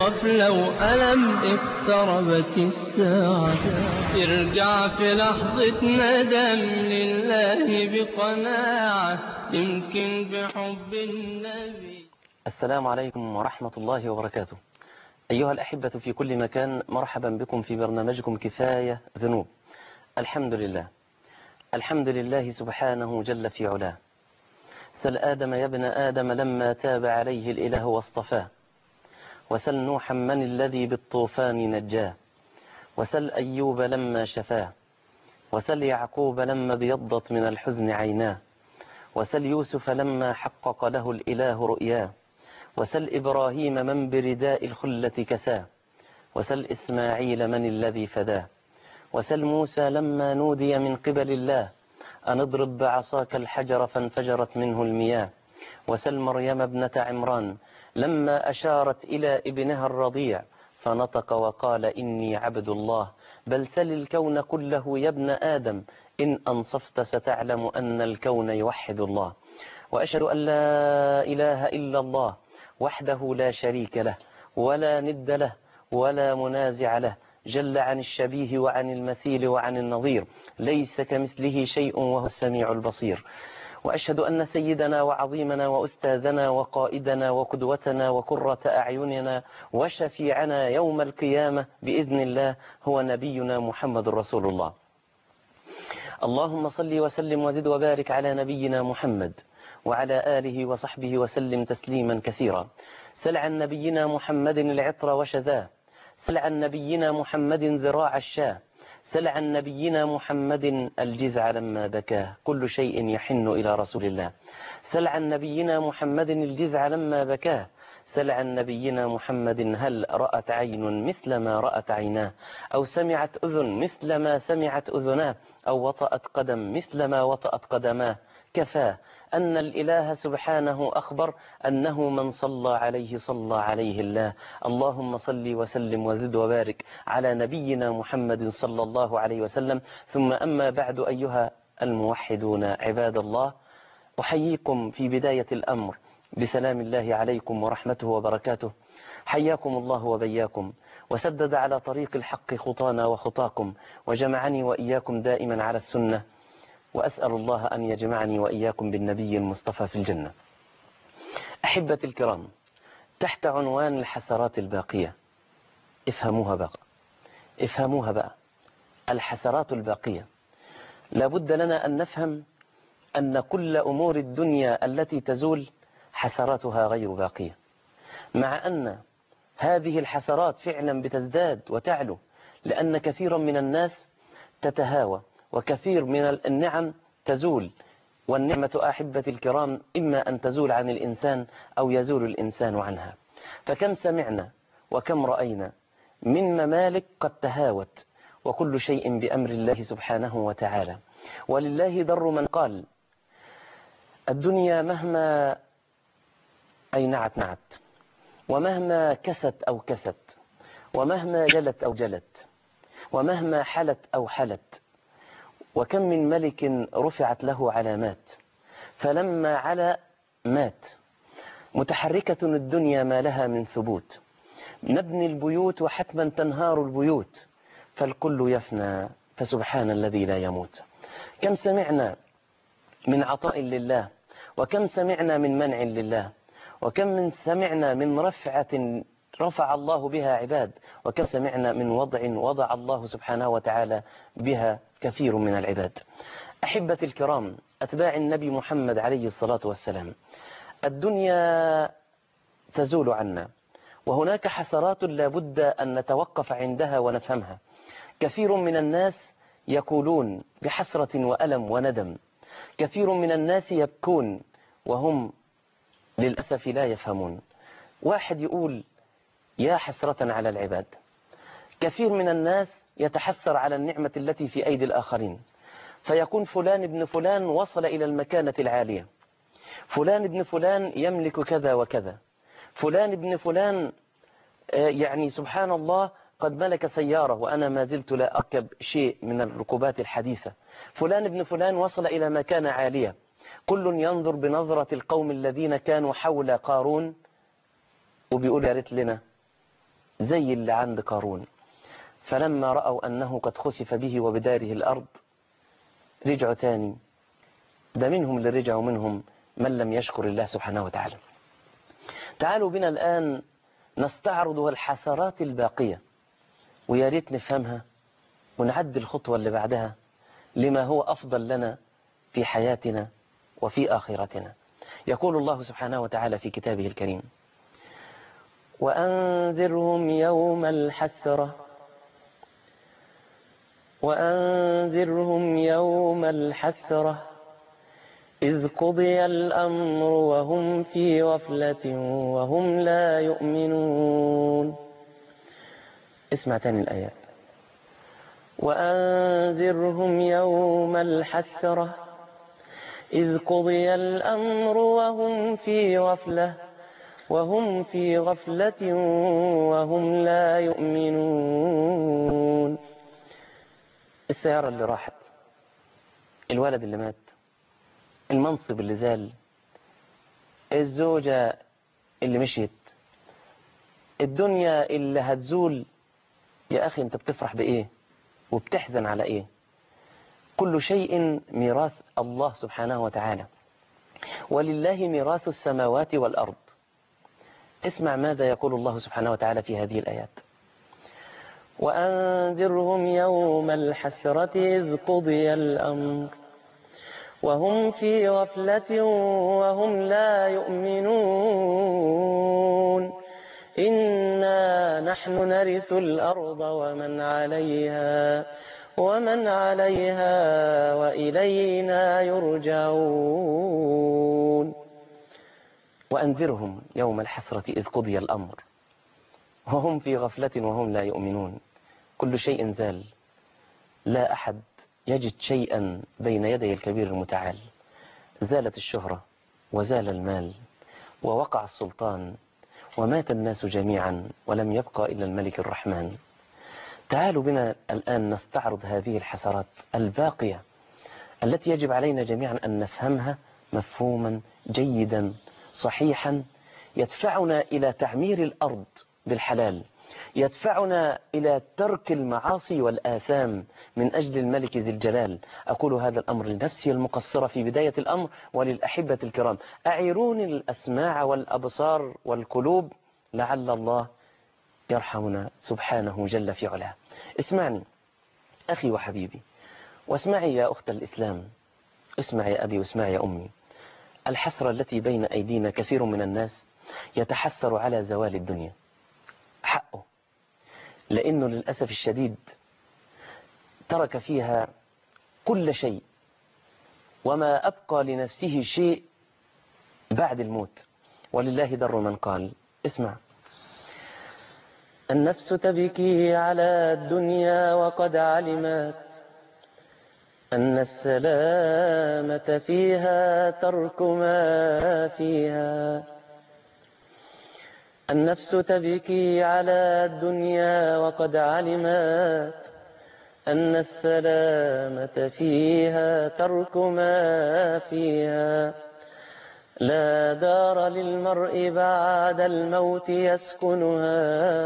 لو ألم اقتربت الساعة ارجع في لحظة ندم لله بقناعة يمكن بحب النبي. السلام عليكم ورحمة الله وبركاته. أيها الأحبة في كل مكان، مرحبا بكم في برنامجكم كفاية ذنوب. الحمد لله سبحانه جل في علاه. سل آدم يا ابن آدم لما تاب عليه الإله واصطفاه، وسل نوحا من الذي بالطوفان نجاه، وسل أيوب لما شفاه، وسل يعقوب لما ابيضت من الحزن عيناه، وسل يوسف لما حقق له الإله رؤياه، وسل إبراهيم من برداء الخلة كساه، وسل إسماعيل من الذي فداه، وسل موسى لما نودي من قبل الله أن اضرب بعصاك الحجر فانفجرت منه المياه، وسل مريم ابنة عمران لما أشارت إلى ابنها الرضيع فنطق وقال إني عبد الله، بل سل الكون كله يا ابن آدم إن أنصفت ستعلم أن الكون يوحد الله. وأشهد أن لا إله إلا الله وحده لا شريك له ولا ند له ولا منازع له، جل عن الشبيه وعن المثيل وعن النظير، ليس كمثله شيء وهو السميع البصير. وأشهد أن سيدنا وعظيمنا وأستاذنا وقائدنا وقدوتنا وقرة أعيننا وشفيعنا يوم القيامة بإذن الله هو نبينا محمد رسول الله. اللهم صل وسلم وزد وبارك على نبينا محمد وعلى آله وصحبه وسلم تسليما كثيرا. سل عن نبينا محمد العطر وشذاه، سل عن نبينا محمد ذراع الشاه، سل عن نبينا محمد الجذع لما بكاه، كل شيء يحن إلى رسول الله. سل عن نبينا محمد الجذع لما بكاه، سل عن نبينا محمد هل رأت عين مثل ما رأت عيناه، أو سمعت أذن مثل ما سمعت أذناه، أو وطأت قدم مثل ما وطأت قدماه. كفاه أن الإله سبحانه أخبر أنه من صلى عليه صلى عليه الله. اللهم صل وسلم وزد وبارك على نبينا محمد صلى الله عليه وسلم. ثم أما بعد، أيها الموحدون عباد الله، أحييكم في بداية الأمر بسلام الله عليكم ورحمته وبركاته. حياكم الله وبياكم، وسدد على طريق الحق خطانا وخطاكم، وجمعني وإياكم دائما على السنة، وأسأل الله أن يجمعني وإياكم بالنبي المصطفى في الجنة. أحبتي الكرام، تحت عنوان الحسرات الباقية، افهموها بقى. الحسرات الباقية، لابد لنا أن نفهم أن كل أمور الدنيا التي تزول حسراتها غير باقية، مع أن هذه الحسرات فعلا بتزداد وتعلو، لأن كثيرا من الناس تتهاوى، وكثير من النعم تزول. والنعمة أحبتي الكرام إما أن تزول عن الإنسان أو يزول الإنسان عنها. فكم سمعنا وكم رأينا من ممالك قد تهاوت، وكل شيء بأمر الله سبحانه وتعالى. ولله در من قال: الدنيا مهما نعت، ومهما كست أو كست، ومهما جلت أو جلت، ومهما حلت أو حلت، وكم من ملك رفعت له علامات فلما علا مات. متحركة الدنيا ما لها من ثبوت، نبني البيوت وحتما تنهار البيوت، فالكل يفنى فسبحان الذي لا يموت. كم سمعنا من عطاء لله، وكم سمعنا من منع لله، وكم من سمعنا من رفع الله بها عباد، وكم سمعنا من وضع الله سبحانه وتعالى بها كثير من العباد. أحبتي الكرام، أتباع النبي محمد عليه الصلاة والسلام، الدنيا تزول عنا، وهناك حسرات لا بد أن نتوقف عندها ونفهمها. كثير من الناس يقولون بحسرة وألم وندم، كثير من الناس يبكون وهم للأسف لا يفهمون. واحد يقول يا حسرة على العباد. كثير من الناس يتحسر على النعمة التي في أيدي الآخرين، فيكون فلان ابن فلان وصل إلى المكانة العالية، فلان ابن فلان يملك كذا وكذا، فلان ابن فلان يعني سبحان الله قد ملك سيارة وأنا ما زلت لا أركب شيء من الركوبات الحديثة، فلان ابن فلان وصل إلى مكانة عالية. كل ينظر بنظرة القوم الذين كانوا حول قارون وبيقول يا ريت لنا زي اللي عند قارون. فلما رأوا أنه قد خسف به وبداره الأرض رجعوا تاني. ده منهم اللي رجعوا، منهم من لم يشكر الله سبحانه وتعالى. تعالوا بنا الآن نستعرض الحسرات الباقية، ويا ريت نفهمها ونعد الخطوة اللي بعدها لما هو أفضل لنا في حياتنا وفي آخرتنا. يقول الله سبحانه وتعالى في كتابه الكريم: وأنذرهم يوم الحسرة إذ قضي الأمر وهم في غفلة وهم لا يؤمنون. اسمع تاني الآيات: وأنذرهم يوم الحسرة إذ قضي الأمر وهم في غفلة وهم لا يؤمنون. السيارة اللي راحت، الولد اللي مات، المنصب اللي زال، الزوجة اللي مشيت، الدنيا اللي هتزول. يا أخي أنت بتفرح بإيه وبتحزن على إيه؟ كل شيء ميراث الله سبحانه وتعالى، ولله ميراث السماوات والأرض. اسمع ماذا يقول الله سبحانه وتعالى في هذه الآيات: وأنذرهم يوم الحسرة إذ قضي الأمر وهم في غفلة وهم لا يؤمنون إنا نحن نرث الأرض ومن عليها وإلينا يرجعون. وأنذرهم يوم الحسرة إذ قضي الأمر وهم في غفلة وهم لا يؤمنون. كل شيء زال، لا أحد يجد شيئا بين يدي الكبير المتعال. زالت الشهرة وزال المال ووقع السلطان ومات الناس جميعا ولم يبقى إلا الملك الرحمن. تعالوا بنا الآن نستعرض هذه الحسرات الباقية التي يجب علينا جميعا أن نفهمها مفهوما جيدا صحيحا، يدفعنا إلى تعمير الأرض بالحلال، يدفعنا إلى ترك المعاصي والآثام من أجل الملك ذي الجلال. أقول هذا الأمر لنفسي المقصرة في بداية الأمر وللأحبة الكرام: أعيروني الأسماع والأبصار والقلوب لعل الله يرحمنا سبحانه جل في علاه. اسمعني أخي وحبيبي، واسمعي يا أخت الإسلام، اسمع يا أبي واسمع يا أمي. الحسرة التي بين أيدينا كثير من الناس يتحسر على زوال الدنيا، حقه، لأنه للأسف الشديد ترك فيها كل شيء وما أبقى لنفسه شيء بعد الموت. ولله در من قال: اسمع: النفس تبكي على الدنيا وقد علمت أن السلامة فيها ترك ما فيها. النفس تبكي على الدنيا وقد علمت أن السلامة فيها ترك ما فيها. لا دار للمرء بعد الموت يسكنها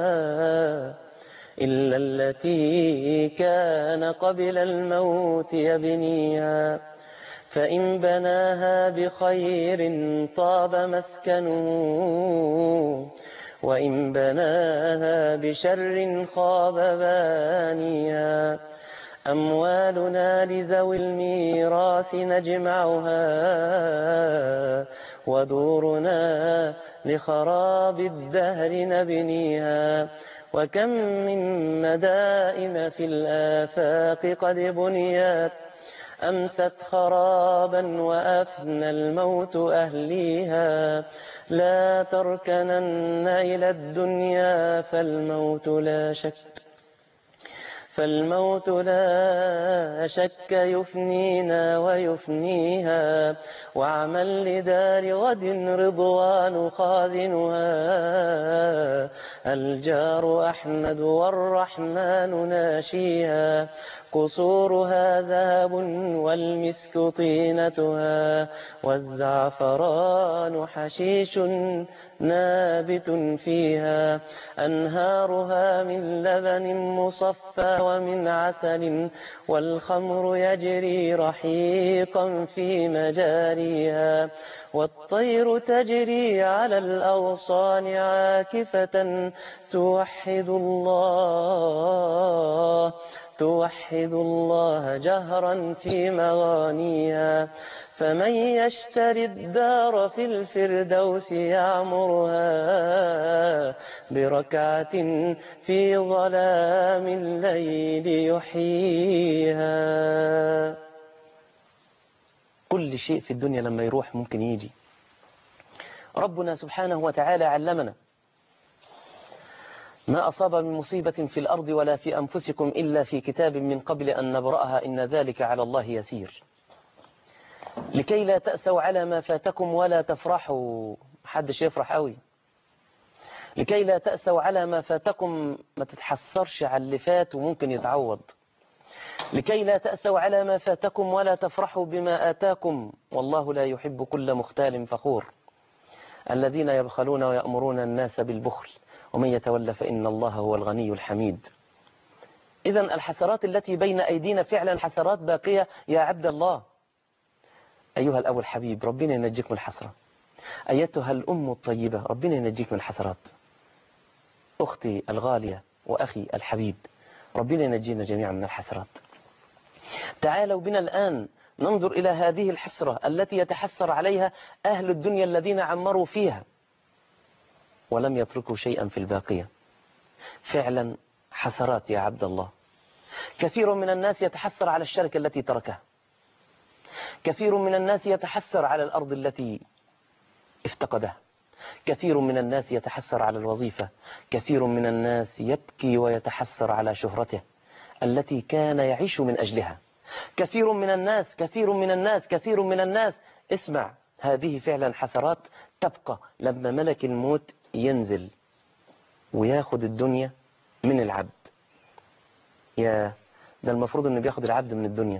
إلا التي كان قبل الموت يبنيها. فإن بناها بخير طاب مسكنه وإن بناها بشر خاب بانيها. أموالنا لذوي الميراث نجمعها ودورنا لخراب الدهر نبنيها. وكم من مدائن في الآفاق قد بنيت أمست خرابا وأفنى الموت أهليها. لا تركنن إلى الدنيا فالموت لا شك يفنينا ويفنيها. واعمل لدار غد رضوان خازنها. الجار أحمد والرحمن ناشيها. قصورها ذهب والمسك طينتها والزعفران حشيش نابت فيها أنهارها من لبن مصفى ومن عسل والخمر يجري رحيقا في مجاريها والطير تجري على الأغصان عاكفة توحد الله جهرا في مغانيها فمن يشتري الدار في الفردوس يعمرها بركعة في ظلام الليل يحييها. كل شيء في الدنيا لما يروح ممكن يجي. ربنا سبحانه وتعالى علمنا ما أصاب من مصيبة في الأرض ولا في أنفسكم إلا في كتاب من قبل أن نبرأها إن ذلك على الله يسير لكي لا تأسوا على ما فاتكم ولا تفرحوا. محدش يفرح قوي. لكي لا تأسوا على ما فاتكم، ما تتحسرش على اللي فات وممكن يتعوض. لكي لا تأسوا على ما فاتكم ولا تفرحوا بما آتاكم والله لا يحب كل مختال فخور الذين يبخلون ويأمرون الناس بالبخل ومن يتولى فإن الله هو الغني الحميد. إذن الحسرات التي بين أيدينا فعلا حسرات باقية يا عبد الله. أيها الأب الحبيب ربنا ينجيك من الحسرة. أيتها الأم الطيبة ربنا ينجيك من الحسرات. أختي الغالية وأخي الحبيب ربنا ينجينا جميعا من الحسرات. تعالوا بنا الآن ننظر إلى هذه الحسرة التي يتحسر عليها أهل الدنيا الذين عمروا فيها ولم يتركوا شيئا في الباقية. فعلا حسرات يا عبد الله. كثير من الناس يتحسر على الشركة التي تركها. كثير من الناس يتحسر على الأرض التي افتقدها. كثير من الناس يتحسر على الوظيفة. كثير من الناس يبكي ويتحسر على شهرته التي كان يعيش من أجلها. كثير من الناس اسمع، هذه فعلا حسرات تبقى لما ملك الموت ينزل وياخد الدنيا من العبد. يا ده المفروض انه بياخد العبد من الدنيا.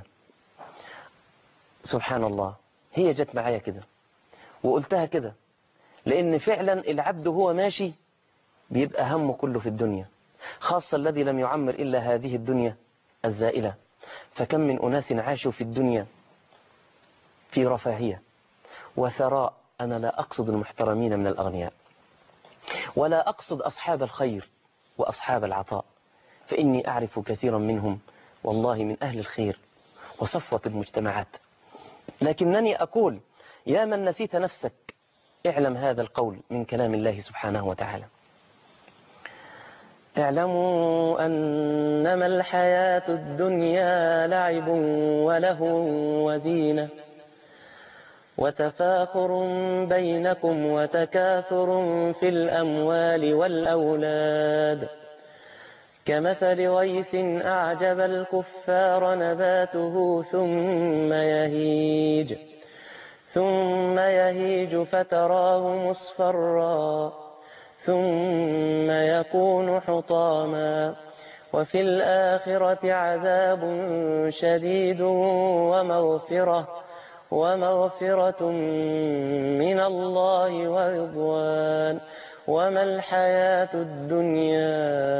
سبحان الله، هي جت معايا كده وقلتها كده لأن فعلا العبد هو ماشي بيبقى همه كله في الدنيا، خاصة الذي لم يعمر إلا هذه الدنيا الزائلة. فكم من أناس عاشوا في الدنيا في رفاهية وثراء. أنا لا أقصد المحترمين من الأغنياء ولا أقصد أصحاب الخير وأصحاب العطاء، فإني أعرف كثيرا منهم والله من أهل الخير وصفوة المجتمعات. لكنني أقول يا من نسيت نفسك اعلم هذا القول من كلام الله سبحانه وتعالى: اعلموا أنما الحياة الدنيا لعب ولهو وزينة وتفاخر بينكم وتكاثر في الأموال والأولاد كمثل غيث أعجب الكفار نباته ثم يهيج فتراه مصفرا ثم يكون حطاما وفي الآخرة عذاب شديد ومغفرة من الله ورضوان وما الحياة الدنيا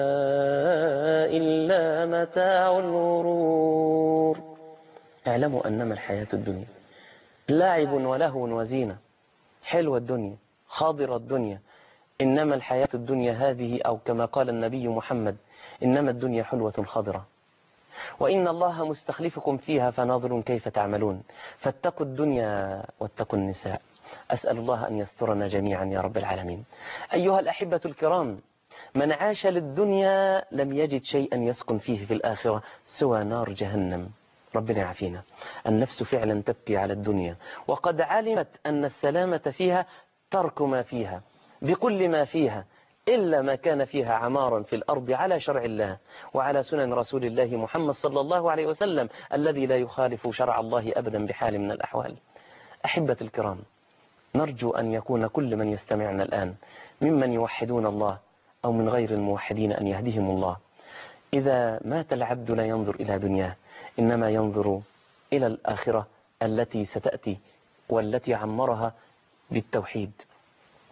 إلا متاع الغرور. اعلموا أنما الحياة الدنيا لاعب ولهو وزينة. حلوة الدنيا، خاضرة الدنيا. إنما الحياة الدنيا هذه، أو كما قال النبي محمد: إنما الدنيا حلوة خضرة وإن الله مستخلفكم فيها فناظر كيف تعملون. فاتقوا الدنيا واتقوا النساء. أسأل الله أن يسترنا جميعا يا رب العالمين. أيها الأحبة الكرام، من عاش للدنيا لم يجد شيئا يسكن فيه في الآخرة سوى نار جهنم. ربنا يعافينا. النفس فعلا تبكي على الدنيا وقد علمت أن السلامة فيها ترك ما فيها بكل ما فيها إلا ما كان فيها عمارا في الأرض على شرع الله وعلى سنن رسول الله محمد صلى الله عليه وسلم الذي لا يخالف شرع الله أبدا بحال من الأحوال. أحبة الكرام، نرجو أن يكون كل من يستمعنا الآن ممن يوحدون الله أو من غير الموحدين أن يهديهم الله. إذا مات العبد لا ينظر إلى دنياه، إنما ينظر إلى الآخرة التي ستأتي والتي عمرها بالتوحيد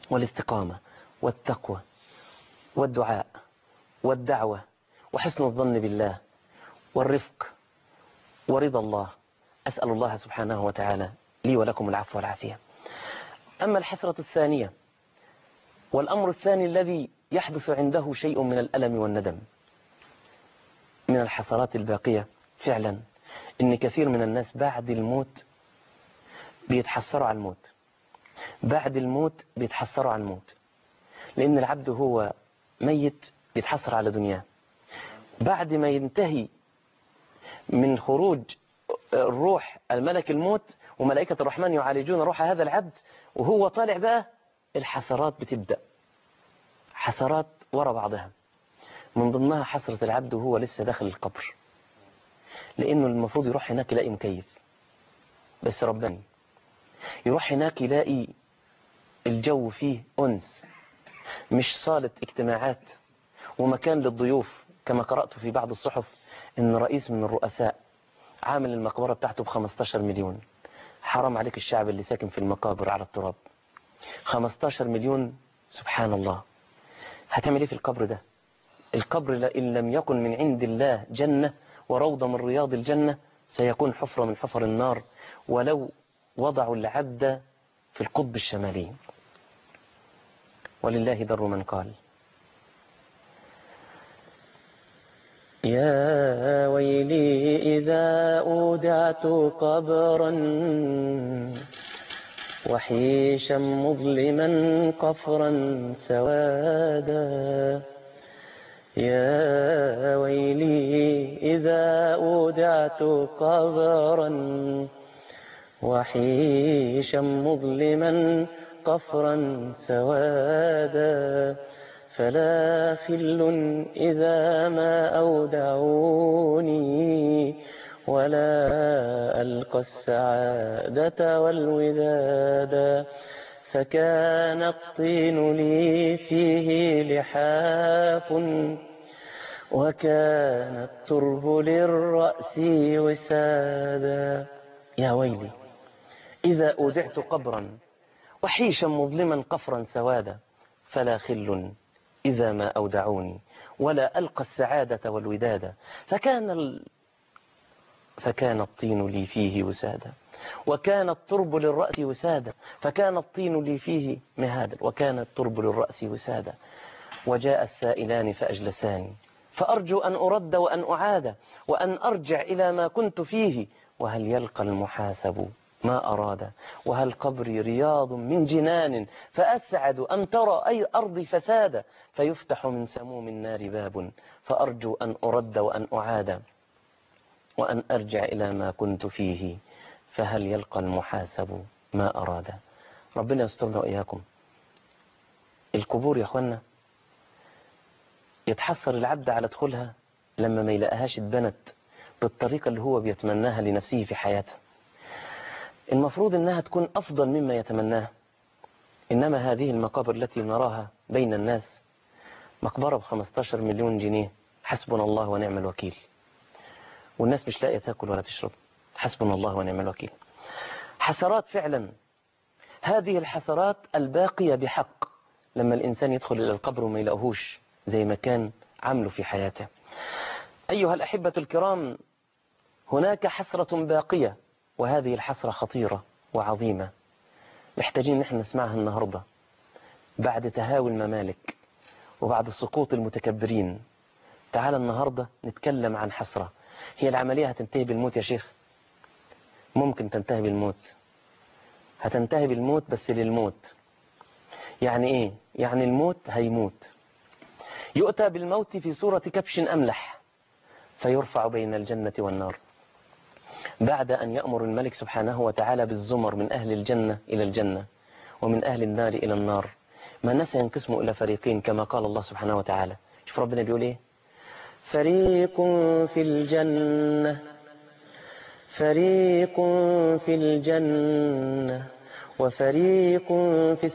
والاستقامة والتقوى والدعاء والدعوة وحسن الظن بالله والرفق ورضا الله. أسأل الله سبحانه وتعالى لي ولكم العفو والعافية. أما الحسرة الثانية والأمر الثاني الذي يحدث عنده شيء من الألم والندم من الحسرات الباقية فعلا، إن كثير من الناس بعد الموت بيتحسروا على الموت، بعد الموت بيتحسروا على الموت، لأن العبد هو ميت بيتحسر على دنياه. بعد ما ينتهي من خروج الروح الملك الموت وملائكة الرحمن يعالجون روح هذا العبد وهو طالع بقى، الحسرات بتبدأ، حسرات وراء بعضها، من ضمنها حسرة العبد وهو لسه داخل القبر، لأنه المفروض يروح هناك يلاقي مكيف، بس ربنا يروح هناك يلاقي الجو فيه أنس، مش صالة اجتماعات ومكان للضيوف. كما قرأت في بعض الصحف إن رئيس من الرؤساء عامل المقبرة بتاعته ب15 مليون. حرام عليك الشعب اللي ساكن في المقابر على التراب، 15 مليون، سبحان الله. هتعمل ايه في القبر ده؟ القبر إن لم يكن من عند الله جنة وروضة من رياض الجنة سيكون حفرة من حفر النار، ولو وضعوا العبد في القطب الشمالي. ولله در من قال: يا ويلي إذا أودعت قبرا وحيشا مظلما قفرا سوادا. يا ويلي إذا أودعت قبرا وحيشا مظلما قفرا سوادا. فلا خل إذا ما أودعوني ولا ألقى السعادة والودادا. فكان الطين لي فيه لحاف وكان الترب للرأس وسادا. يا ويلي إذا أودعت قبرا وحيشا مظلما قفرا سوادا. فلا خل إذا ما أودعوني ولا ألقى السعادة والودادا. فكان الطين لي فيه وسادا وكان الترب للرأس وسادا. فكان الطين لي فيه مهادا وكان الترب للرأس وسادا. وجاء السائلان فأجلساني فأرجو أن أرد وأن أعاد وأن أرجع إلى ما كنت فيه. وهل يلقى المحاسب ما أراد وهل قبري رياض من جنان فأسعد أن ترى أي أرض فسادا. فيفتح من سموم النار باب فأرجو أن أرد وأن أعاد وأن أرجع إلى ما كنت فيه. فهل يلقى المحاسب ما أراد. ربنا يسترنا وإياكم. القبور يا أخوانا يتحسر العبد على دخولها لما ما يلاقيهاش اتبنت بالطريقة اللي هو بيتمناها لنفسه في حياته. المفروض أنها تكون أفضل مما يتمناها، إنما هذه المقابر التي نراها بين الناس مقبرة ب15 مليون جنيه، حسبنا الله ونعم الوكيل، والناس مش لاقية تاكل ولا تشرب، حسبنا الله ونعم الوكيل. حسرات فعلا. هذه الحسرات الباقية بحق لما الإنسان يدخل إلى القبر وما يلاقوهوش زي ما كان عمله في حياته. أيها الأحبة الكرام، هناك حسرة باقية، وهذه الحسرة خطيرة وعظيمة، محتاجين نحن نسمعها النهاردة بعد تهاوي الممالك وبعد سقوط المتكبرين. تعال النهاردة نتكلم عن حسرة. هي العملية هتنتهي بالموت يا شيخ؟ ممكن تنتهي بالموت، هتنتهي بالموت بس للموت. يعني ايه؟ يعني الموت هيموت، يؤتى بالموت في صورة كبش أملح فيرفع بين الجنة والنار، بعد أن يأمر الملك سبحانه وتعالى بالزمر من أهل الجنة إلى الجنة ومن أهل النار إلى النار. ما الناس ينقسموا إلى فريقين كما قال الله سبحانه وتعالى. شوف ربنا بيقول إيه: فريق في الجنة فريق في الجنة وفريق في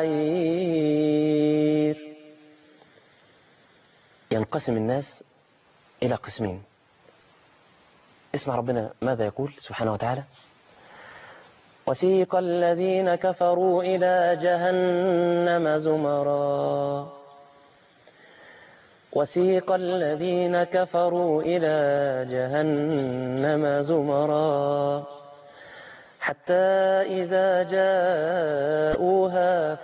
السعير. ينقسم الناس إلى قسمين. اسمع ربنا ماذا يقول سبحانه وتعالى: وسيق الذين كفروا إلى جهنم زمرا وسيق الذين كفروا إلى جهنم زمرا حتى إذا جاءوها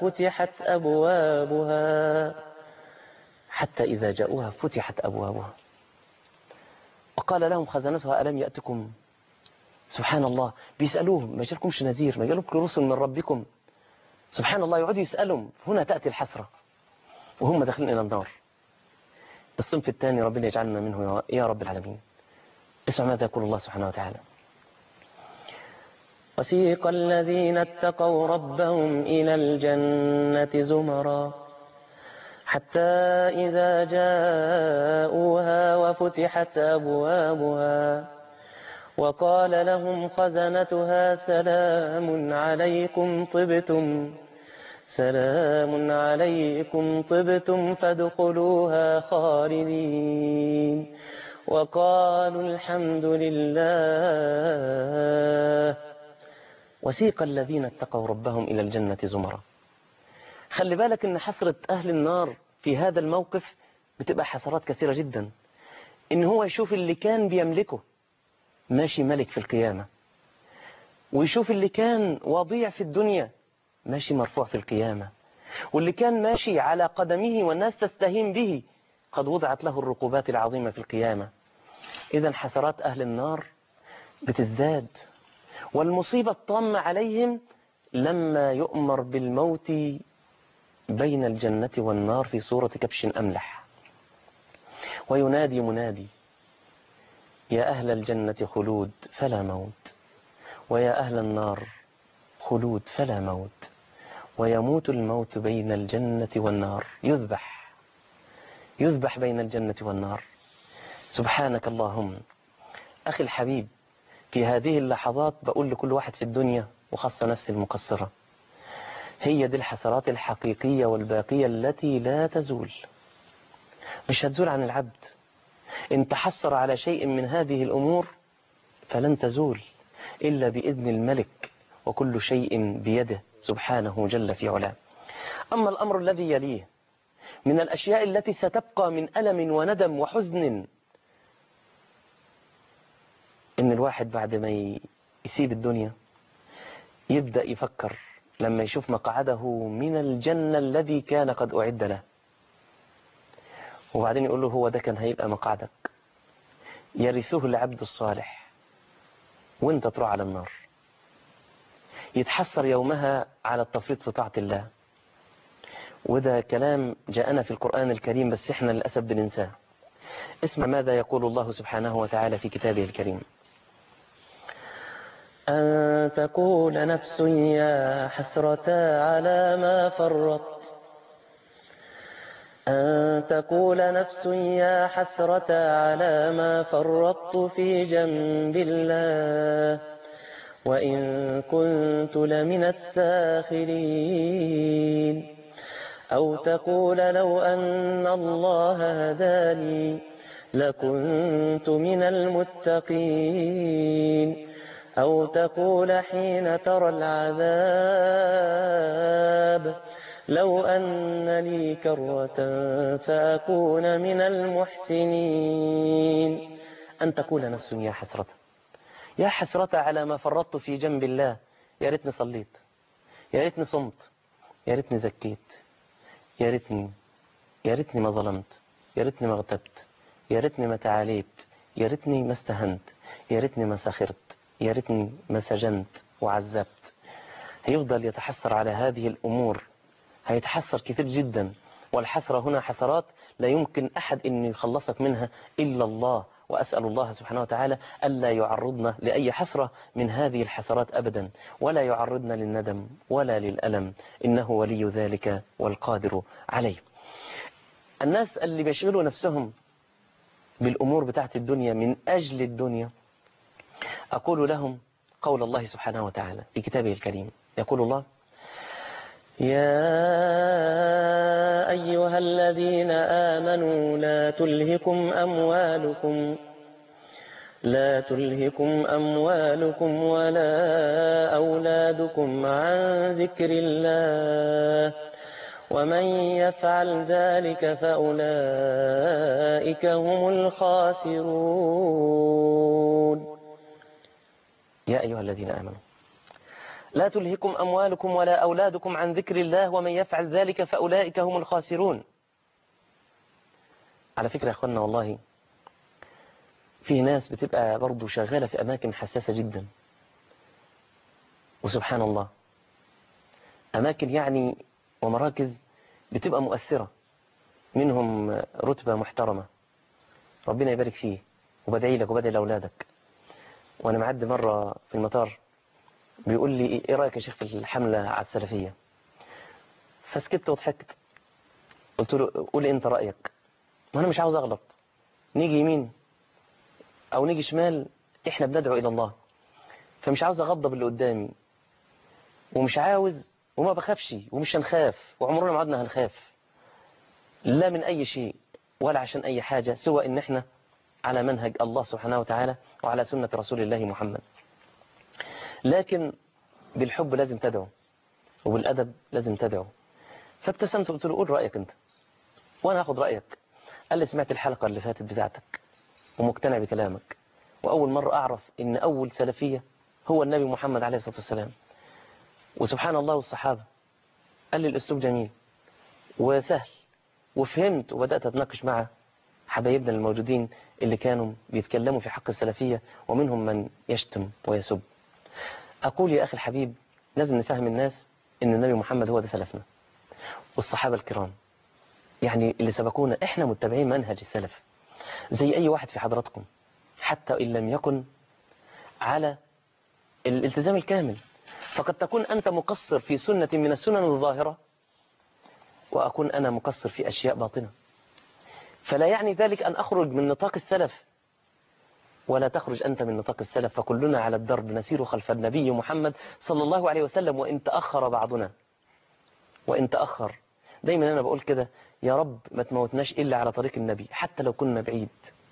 فتحت أبوابها وقال لهم خزنتها ألم يأتكم. سبحان الله، بيسألوهم ما جالكمش نذير، ما جالكم رسل من ربكم؟ سبحان الله، يقعدوا يسألهم. هنا تأتي الحسرة وهم داخلين إلى النار. الصنف الثاني ربنا يجعلنا منه يا رب العالمين. اسمع ماذا يقول الله سبحانه وتعالى: وسيق الذين اتقوا ربهم إلى الجنة زمرا حتى إذا جاءوها وفتحت أبوابها وقال لهم خزنتها سلام عليكم طبتم فادخلوها خالدين وقالوا الحمد لله. وسيق الذين اتقوا ربهم إلى الجنة زمرا. خلي بالك إن حسرة أهل النار في هذا الموقف بتبقى حسرات كثيرة جدا. إن هو يشوف اللي كان بيملكه ماشي ملك في القيامة، ويشوف اللي كان وضيع في الدنيا ماشي مرفوع في القيامة، واللي كان ماشي على قدمه والناس تستهين به قد وضعت له الرقوبات العظيمة في القيامة. إذن حسرات أهل النار بتزداد، والمصيبة الطامة عليهم لما يؤمر بالموت بين الجنة والنار في صورة كبش أملح، وينادي منادي: يا أهل الجنة خلود فلا موت، ويا أهل النار خلود فلا موت، ويموت الموت بين الجنة والنار. يذبح بين الجنة والنار. سبحانك اللهم. أخي الحبيب، في هذه اللحظات بقول لكل واحد في الدنيا وخاصة نفسي المقصرة: هي دي الحسرات الحقيقية والباقية التي لا تزول، مش هتزول عن العبد. إن تحسر على شيء من هذه الأمور فلن تزول إلا بإذن الملك، وكل شيء بيده سبحانه جل في علاه. أما الأمر الذي يليه من الأشياء التي ستبقى من ألم وندم وحزن، إن الواحد بعد ما يسيب الدنيا يبدأ يفكر لما يشوف مقعده من الجنة الذي كان قد أعد له، وبعدين يقول له هو ده كان هيبقى مقعدك، يرثه العبد الصالح وانت تروح على النار. يتحسر يومها على التفريط في طاعة الله. وده كلام جاءنا في القرآن الكريم بس احنا للأسف بننساه. اسمع ماذا يقول الله سبحانه وتعالى في كتابه الكريم: أن تقول نفس يا حسرة على ما فرطت في جنب الله وإن كنت لمن الساخرين. أو تقول لو أن الله هداني لكنت من المتقين. أو تقول حين ترى العذاب لو أن لي كرة فأكون من المحسنين. أن تقول نفس يا حسرة على ما فرطت في جنب الله. يا ريتني صليت، يا ريتني صمت، يا ريتني زكيت، يا ريتني ما ظلمت، يا ريتني ما اغتبت، يا ريتني ما تعاليت، يا ريتني ما استهنت، يا ريتني ما سخرت، يا ريتني ما سجنت وعذبت. هيفضل يتحسر على هذه الأمور، هيتحسر كثير جدا. والحسرة هنا حسرات لا يمكن أحد أن يخلصك منها إلا الله. وأسأل الله سبحانه وتعالى ألا يعرضنا لأي حسرة من هذه الحسرات أبدا، ولا يعرضنا للندم ولا للألم، إنه ولي ذلك والقادر عليه. الناس اللي بيشغلوا نفسهم بالأمور بتاعت الدنيا من أجل الدنيا، أقول لهم قول الله سبحانه وتعالى في كتابه الكريم. يقول الله: يا أيها الذين آمنوا لا لا تلهكم أموالكم ولا أولادكم عن ذكر الله ومن يفعل ذلك فأولئك هم الخاسرون. يا أيها الذين آمنوا لا تلهكم أموالكم ولا أولادكم عن ذكر الله ومن يفعل ذلك فأولئك هم الخاسرون. على فكرة يا أخوانا، والله في ناس بتبقى برضو شغالة في أماكن حساسة جدا، وسبحان الله أماكن يعني ومراكز بتبقى مؤثرة، منهم رتبة محترمة، ربنا يبارك فيه، وبدعي لك وبدعي لأولادك. وأنا معدي مرة في المطار بيقول لي إيه رأيك يا شيخ في الحملة على السلفية؟ فسكت وضحكت، قلت له قول أنت رأيك، ما أنا مش عاوز أغلط، نيجي يمين أو نيجي شمال إحنا بندعو إلى الله، فمش عاوز أغضب اللي قدامي، ومش عاوز وما بخافش ومش هنخاف وعمرنا ما عدنا هنخاف لا من أي شيء ولا عشان أي حاجة سوى إن إحنا على منهج الله سبحانه وتعالى وعلى سنة رسول الله محمد. لكن بالحب لازم تدعو وبالأدب لازم تدعو. فابتسمت قلت له قول رأيك أنت وأنا هاخد رأيك. قال لي سمعت الحلقة اللي فاتت بتاعتك ومقتنع بكلامك، وأول مرة أعرف إن أول سلفية هو النبي محمد عليه الصلاة والسلام، وسبحان الله والصحابة. قال لي الأسلوب جميل وسهل، وفهمت وبدأت أتناقش مع حبايبنا الموجودين اللي كانوا بيتكلموا في حق السلفية، ومنهم من يشتم ويسب. أقول يا أخي الحبيب لازم نفهم الناس إن النبي محمد هو ده سلفنا، والصحابة الكرام يعني اللي سبقونا إحنا متبعين منهج السلف زي أي واحد في حضراتكم، حتى إن لم يكن على الالتزام الكامل. فقد تكون أنت مقصر في سنة من السنن الظاهرة، وأكون أنا مقصر في أشياء باطنة، فلا يعني ذلك أن أخرج من نطاق السلف ولا تخرج أنت من نطاق السلف، فكلنا على الدرب نسير خلف النبي محمد صلى الله عليه وسلم، وإن تأخر بعضنا وإن تأخر. دايما أنا بقول كده، يا رب ما تموتناش إلا على طريق النبي حتى لو كنا بعيد،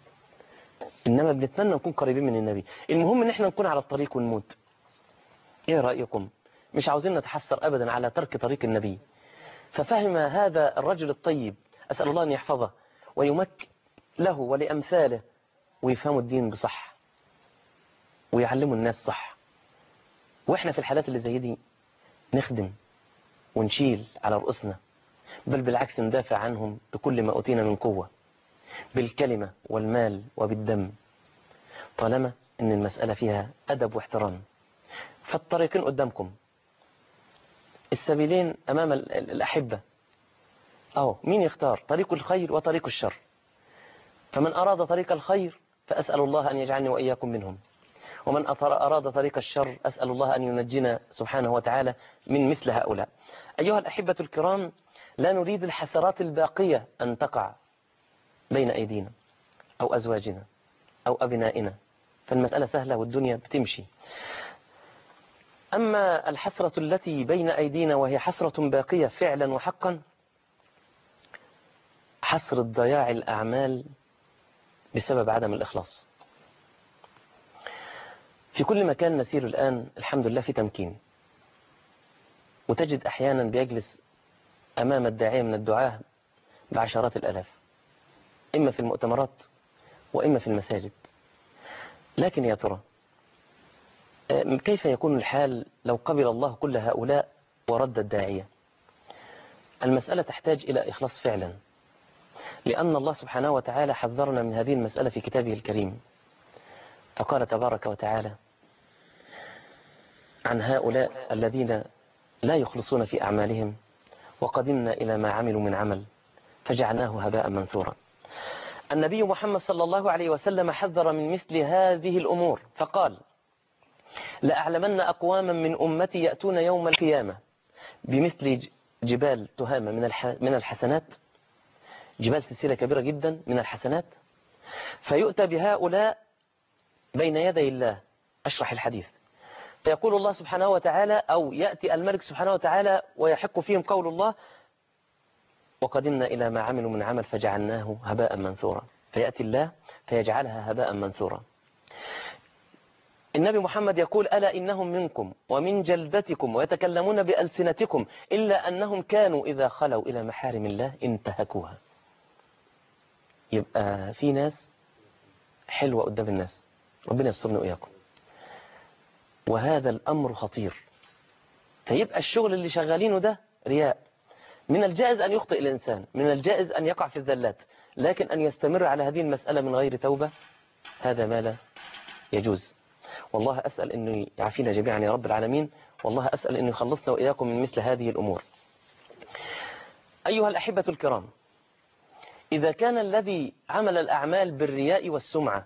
إنما بنتمنى نكون قريبين من النبي. المهم إن احنا نكون على الطريق ونموت. إيه رأيكم؟ مش عاوزين نتحسر أبدا على ترك طريق النبي. ففهم هذا الرجل الطيب، أسأل الله أن يحفظه ويمكن له ولأمثاله، ويفهموا الدين بصح ويعلموا الناس صح. وإحنا في الحالات اللي زي دي نخدم ونشيل على رؤوسنا، بل بالعكس ندافع عنهم بكل ما أوتينا من قوة، بالكلمة والمال وبالدم، طالما أن المسألة فيها أدب واحترام. فالطريقين قدامكم، السبيلين أمام الأحبة، مين يختار طريق الخير وطريق الشر؟ فمن أراد طريق الخير فأسأل الله أن يجعلني وإياكم منهم، ومن أراد طريق الشر أسأل الله أن ينجينا سبحانه وتعالى من مثل هؤلاء. أيها الأحبة الكرام، لا نريد الحسرات الباقية أن تقع بين أيدينا أو أزواجنا أو أبنائنا، فالمسألة سهلة والدنيا بتمشي. أما الحسرة التي بين أيدينا وهي حسرة باقية فعلا وحقا، حسرة ضياع الأعمال بسبب عدم الإخلاص. في كل مكان نسير الآن الحمد لله في تمكين، وتجد أحيانا بيجلس أمام الداعية من الدعاة بعشرات الألاف، إما في المؤتمرات وإما في المساجد. لكن يا ترى كيف يكون الحال لو قبل الله كل هؤلاء ورد الداعية؟ المسألة تحتاج إلى إخلاص فعلا، لأن الله سبحانه وتعالى حذرنا من هذه المسألة في كتابه الكريم، فقال تبارك وتعالى عن هؤلاء الذين لا يخلصون في أعمالهم، وقدمنا إلى ما عملوا من عمل فجعلناه هباء منثورا. النبي محمد صلى الله عليه وسلم حذر من مثل هذه الأمور، فقال لأعلمن أقواما من أمتي يأتون يوم القيامة بمثل جبال تهامة من الحسنات، جبال سلسلة كبيرة جدا من الحسنات، فيؤتى بهؤلاء بين يدي الله. أشرح الحديث. فيقول الله سبحانه وتعالى، أو يأتي الملك سبحانه وتعالى ويحق فيهم قول الله وقدمنا إلى ما عملوا من عمل فجعلناه هباء منثورا، فيأتي الله فيجعلها هباء منثورا. النبي محمد يقول ألا إنهم منكم ومن جلدتكم ويتكلمون بألسنتكم إلا أنهم كانوا إذا خلوا إلى محارم الله انتهكوها. يبقى في ناس حلوة قدام الناس، ربنا يسترنا وإياكم، وهذا الأمر خطير. فيبقى الشغل اللي شغالينه ده رياء. من الجائز أن يخطئ الإنسان، من الجائز أن يقع في الذلات، لكن أن يستمر على هذه المسألة من غير توبة هذا ما لا يجوز. والله أسأل أنه يعافينا جميعا يا رب العالمين، والله أسأل أنه يخلصنا وإياكم من مثل هذه الأمور. أيها الأحبة الكرام، إذا كان الذي عمل الأعمال بالرياء والسمعة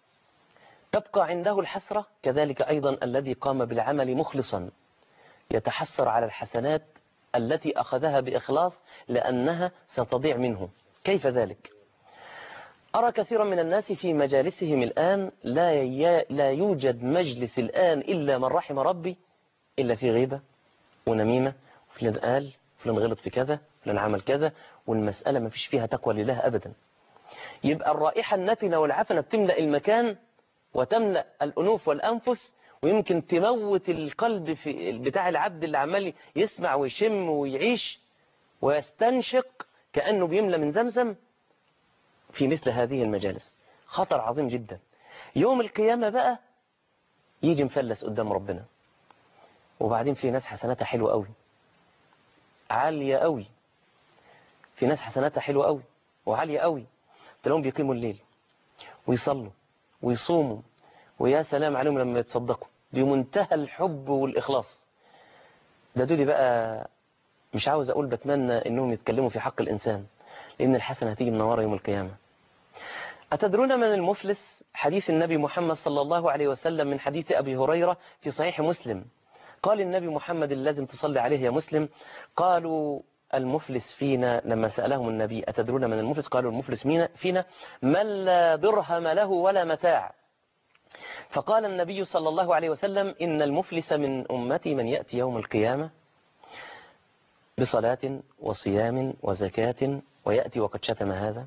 تبقى عنده الحسرة، كذلك أيضا الذي قام بالعمل مخلصا يتحسر على الحسنات التي أخذها بإخلاص لأنها ستضيع منه. كيف ذلك؟ أرى كثيرا من الناس في مجالسهم الآن لا يوجد مجلس الآن إلا من رحم ربي إلا في غيبة ونميمة، فلان قال، فلان غلط في كذا، فلان عمل كذا، والمسألة ما فيش فيها تقوى لله أبدا. يبقى الرائحة النتنة والعفنة بتملأ المكان وتملأ الأنوف والأنفس، ويمكن تموت القلب بتاع العبد اللي عمال يسمع ويشم ويعيش ويستنشق كأنه بيملأ من زمزم في مثل هذه المجالس. خطر عظيم جدا. يوم القيامة بقى يجي مفلس قدام ربنا، وبعدين في ناس حسناتها حلوة قوي عالية قوي، في ناس حسناتها حلوة قوي وعالية قوي، تلاقيهم بيقيموا الليل ويصلوا ويصوموا، ويا سلام عليهم لما يتصدقوا بمنتهى الحب والإخلاص. ده دول بقى مش عاوز أقول بتمنى إنهم يتكلموا في حق الإنسان، لأن الحسنة هتيجي منورة يوم القيامة. أتدرون من المفلس؟ حديث النبي محمد صلى الله عليه وسلم من حديث أبي هريرة في صحيح مسلم. قال النبي محمد لازم تصلي عليه يا مسلم. قالوا المفلس فينا، لما سألهم النبي أتدرون من المفلس؟ قالوا المفلس فينا من لا درهم له ولا متاع. فقال النبي صلى الله عليه وسلم إن المفلس من أمتي من يأتي يوم القيامة بصلاة وصيام وزكاة ويأتي وقد شتم هذا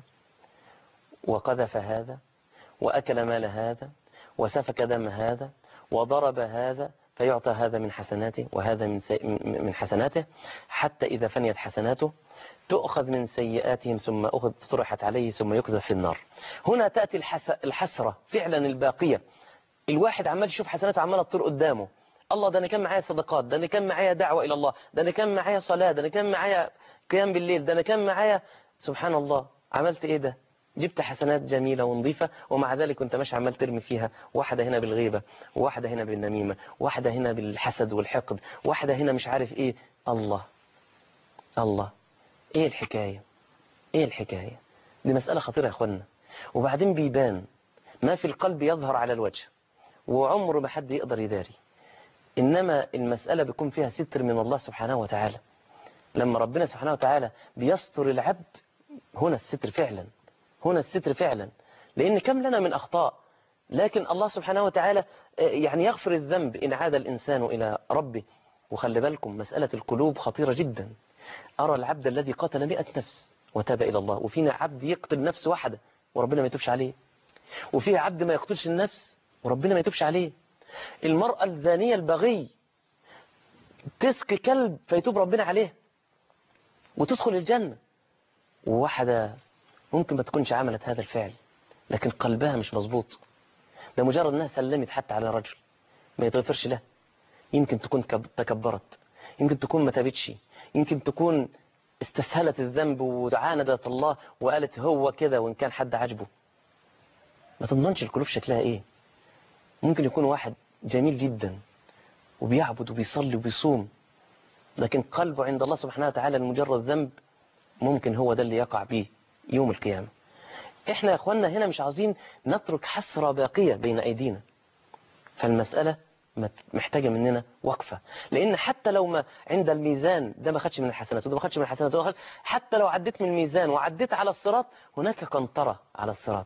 وقذف هذا وأكل مال هذا وسفك دم هذا وضرب هذا، فيعطى هذا من حسناته وهذا من حسناته، حتى إذا فنيت حسناته تؤخذ من سيئاتهم ثم طرحت عليه ثم يقذف في النار. هنا تأتي الحسرة فعلا الباقية. الواحد عمال يشوف حسناته عمالة تطير قدامه، الله ده أنا كان معايا صدقات، ده أنا كان معايا دعوة إلى الله، ده أنا كان معايا صلاة، ده أنا كان معايا قيام بالليل، ده أنا كان معايا، سبحان الله عملت إيه ده؟ جبت حسنات جميلة ونظيفة، ومع ذلك كنت ماشي عمال ترمي فيها، واحدة هنا بالغيبة، واحدة هنا بالنميمة، واحدة هنا بالحسد والحقد، واحدة هنا مش عارف إيه. الله الله، إيه الحكاية؟ إيه الحكاية؟ دي مسألة خطيرة يا أخوانا. وبعدين بيبان ما في القلب يظهر على الوجه، وعمر ما حد يقدر يداري. إنما المسألة بيكون فيها ستر من الله سبحانه وتعالى. لما ربنا سبحانه وتعالى بيستر العبد، هنا الستر فعلا، هنا الستر فعلا. لأن كم لنا من أخطاء، لكن الله سبحانه وتعالى يعني يغفر الذنب إن عاد الإنسان إلى ربه. وخلي بالكم مسألة القلوب خطيرة جدا. أرى العبد الذي قتل 100 نفس وتاب إلى الله، وفينا عبد يقتل نفس واحدة وربنا ما يتوبش عليه، وفي عبد ما يقتلش النفس وربنا ما يتوبش عليه. المرأة الزانية البغي تسقي كلب فيتوب ربنا عليه وتدخل الجنة. وواحدة ممكن ما تكونش عملت هذا الفعل لكن قلبها مش مظبوط، ده مجرد انها سلمت حتى على رجل ما يتغفرش له. يمكن تكون تكبرت، يمكن تكون ما تابتش، يمكن تكون استسهلت الذنب وعاندت الله وقالت هو كده وإن كان حد عجبه. ما تضمنش القلوب شكلها ايه. ممكن يكون واحد جميل جدا وبيعبد وبيصلي وبيصوم، لكن قلبه عند الله سبحانه وتعالى لمجرد ذنب ممكن هو ده اللي يقع به يوم القيامة. احنا يا اخوانا هنا مش عاوزين نترك حسرة باقية بين ايدينا، فالمسألة محتاجة مننا وقفة. لان حتى لو ما عند الميزان ده ما خدش من الحسنات وده ما خدش من الحسنات، حتى لو عديت من الميزان وعديت على الصراط هناك قنطرة على الصراط.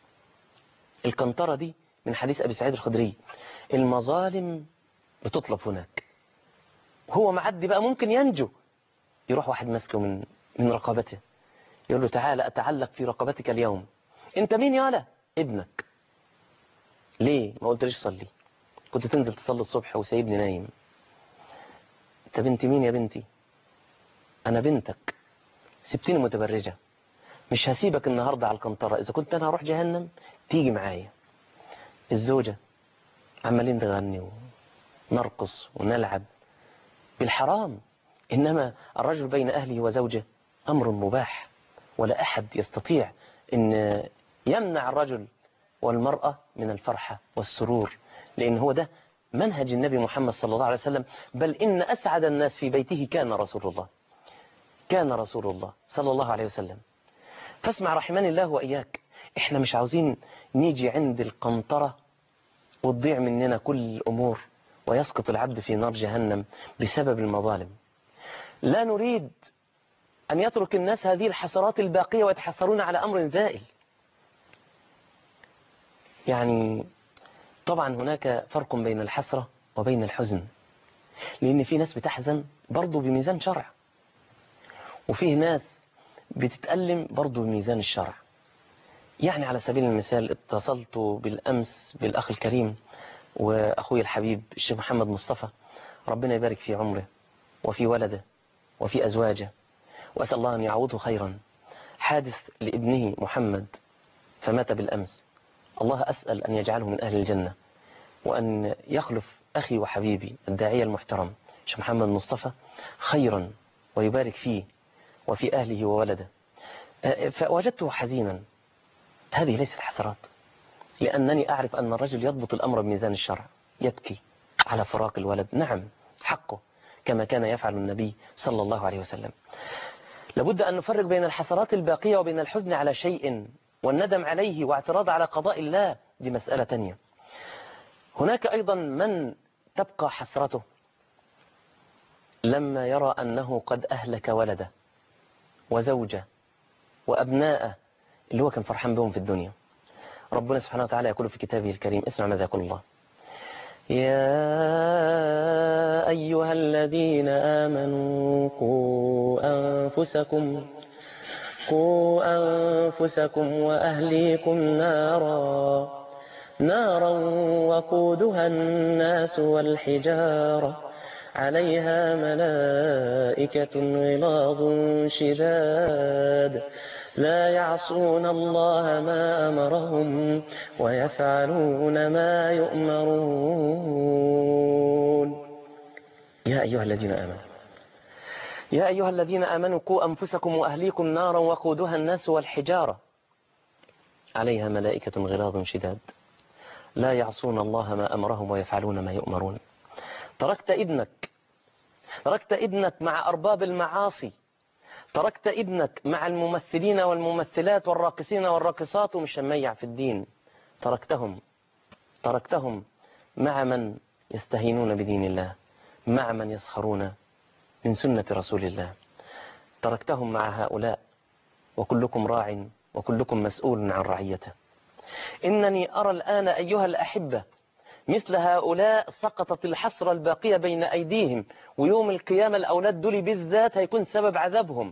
القنطرة دي من حديث ابي سعيد الخدري، المظالم بتطلب هناك. هو معدي بقى ممكن ينجو، يروح واحد ماسكه من رقبته يقول له تعالى أتعلق في رقبتك اليوم. أنت مين يالا؟ ابنك. ليه ما قلت ليش صلي؟ كنت تنزل تصلي الصبح وسايبني نايم. انت بنت مين يا بنتي؟ انا بنتك، سبتني متبرجة، مش هسيبك النهاردة على القنطرة، اذا كنت انا هروح جهنم تيجي معايا. الزوجة عمالين نغني ونرقص ونلعب بالحرام، إنما الرجل بين أهله وزوجه أمر مباح، ولا أحد يستطيع أن يمنع الرجل والمرأة من الفرحة والسرور، لأن هو ده منهج النبي محمد صلى الله عليه وسلم. بل إن أسعد الناس في بيته كان رسول الله، كان رسول الله صلى الله عليه وسلم. فاسمع رحمن الله وإياك، إحنا مش عاوزين نيجي عند القنطرة وتضيع مننا كل الأمور ويسقط العبد في نار جهنم بسبب المظالم. لا نريد أن يترك الناس هذه الحسرات الباقية ويتحسرون على أمر زائل. يعني طبعا هناك فرق بين الحسرة وبين الحزن، لأن في ناس بتحزن برضو بميزان شرع، وفيه ناس بتتألم برضو بميزان الشرع. يعني على سبيل المثال اتصلت بالأمس بالأخ الكريم وأخوي الحبيب الشيخ محمد مصطفى، ربنا يبارك في عمره وفي ولده وفي أزواجه، وأسأل الله أن يعوضه خيرا. حادث لابنه محمد فمات بالأمس، الله أسأل أن يجعله من أهل الجنة، وأن يخلف أخي وحبيبي الداعية المحترم الشيخ محمد مصطفى خيرا ويبارك فيه وفي أهله وولده. فوجدته حزينا. هذه ليست حسرات، لأنني أعرف أن الرجل يضبط الأمر بميزان الشرع، يبكي على فراق الولد، نعم حقه، كما كان يفعل النبي صلى الله عليه وسلم. لابد أن نفرق بين الحسرات الباقية وبين الحزن على شيء والندم عليه واعتراض على قضاء الله، دي مسألة تانية. هناك أيضا من تبقى حسرته لما يرى أنه قد أهلك ولده وزوجه وأبناءه اللي هو كان فرحان بهم في الدنيا. ربنا سبحانه وتعالى يقول في كتابه الكريم، اسمع ماذا يقول الله: يا أيها الذين آمنوا قوا أنفسكم وأهليكم نارا وقودها الناس والحجارة عليها ملائكة غلاظ شداد لا يعصون الله ما أمرهم ويفعلون ما يؤمرون. يا أيها الذين آمنوا قوا أنفسكم وأهليكم نارا وقودها الناس والحجارة عليها ملائكة غلاظ شداد لا يعصون الله ما أمرهم ويفعلون ما يؤمرون. تركت ابنك مع أرباب المعاصي، تركت ابنك مع الممثلين والممثلات والراقصين والراقصات ومش مميع في الدين، تركتهم مع من يستهينون بدين الله، مع من يسخرون من سنة رسول الله، تركتهم مع هؤلاء، وكلكم راع وكلكم مسؤول عن رعيته. إنني أرى الآن أيها الأحبة مثل هؤلاء سقطت الحسرة الباقية بين أيديهم، ويوم القيامة الأولاد دول بالذات هيكون سبب عذابهم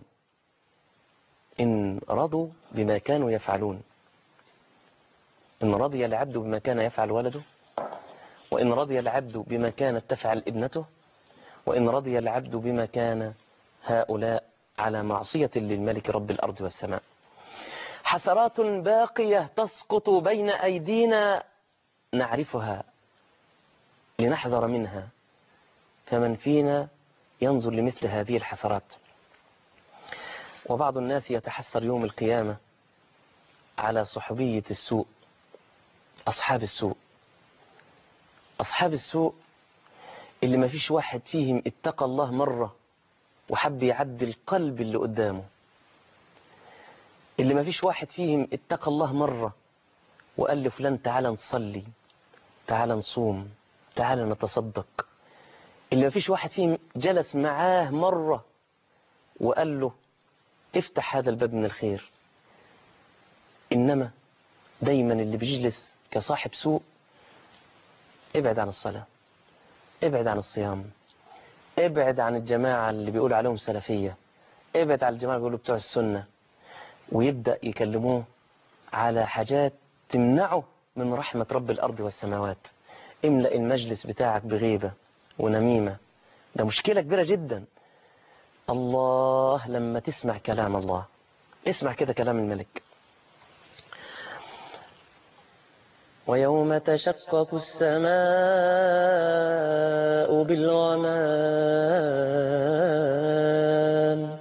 إن رضوا بما كانوا يفعلون. إن رضي العبد بما كان يفعل ولده، وإن رضي العبد بما كانت تفعل ابنته، وإن رضي العبد بما كان هؤلاء على معصية للملك رب الأرض والسماء. حسرات باقية تسقط بين أيدينا نعرفها لنحذر منها، فمن فينا ينظر لمثل هذه الحسرات. وبعض الناس يتحسر يوم القيامة على صحبية السوء، أصحاب السوء اللي ما فيش واحد فيهم اتقى الله مرة وحب يعدل قلب اللي قدامه، اللي ما فيش واحد فيهم اتقى الله مرة وقال لفلان تعال نصلي، تعال نصوم، تعال نتصدق، اللي ما فيش واحد فيهم جلس معاه مرة وقال له افتح هذا الباب من الخير. إنما دايما اللي بيجلس كصاحب سوء ابعد عن الصلاة، ابعد عن الصيام، ابعد عن الجماعة اللي بيقول عليهم سلفية، ابعد عن الجماعة اللي بيقولوا بتوع السنة، ويبدأ يكلموه على حاجات تمنعه من رحمة رب الأرض والسماوات. املأ المجلس بتاعك بغيبة ونميمة، ده مشكلة كبيرة جدا. الله لما تسمع كلام الله، اسمع كده كلام الملك: ويوم تشقق السماء بالغمام.